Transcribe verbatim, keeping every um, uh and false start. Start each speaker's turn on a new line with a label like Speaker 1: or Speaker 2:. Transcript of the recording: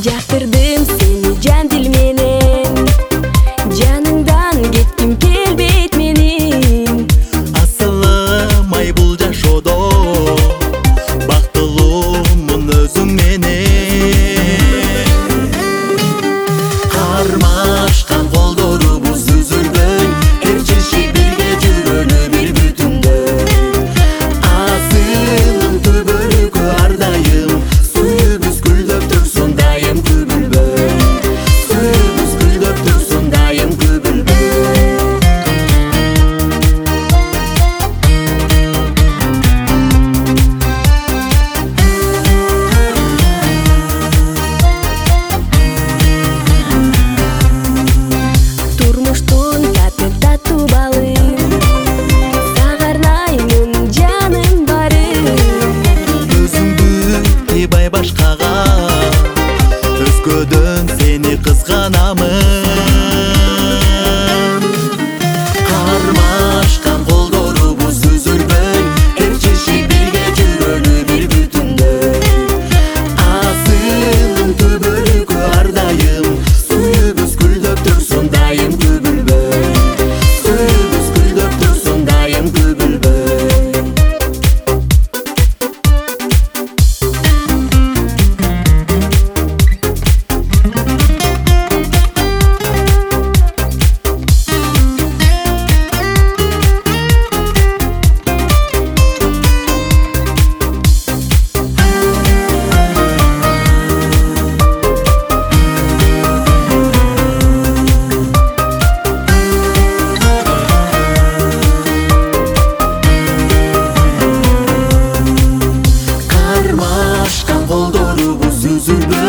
Speaker 1: Жактырдым сени жан дил менен, жаныңдан кетким келбейт менин.
Speaker 2: Асылымай бул жашоодо, бактылуумун өзүң менен. Кармашкан колдорубуз үзүлбөй, эрчиши бирге жүрөлү бир бүтүндөй. Асылым түбөлүккө ар дайым, сүйүүбүз гүлдөп турсун дайым күбүлбөй. Сүйүүбүз гүлдөп турсун дайым күбүлбөй.
Speaker 1: Турмуштун таты татуу балым, сага арнаймын жаным барым.
Speaker 2: Өзүңдү кыйбай башкага, өзгөдөн сени кызганамын. Кармашкан колдорубуз үзүлбөй, эрчиши бирге жүрөлү бир бүтүндөй. Асылым түбөлүккө ар дайым, сүйүүбүз гүлдөп турсун дайым күбүлбөй. Сүйүүбүз гүлдөп турсун дайым күбүлбөй. Кармашкан колдорубуз үзүлбөй,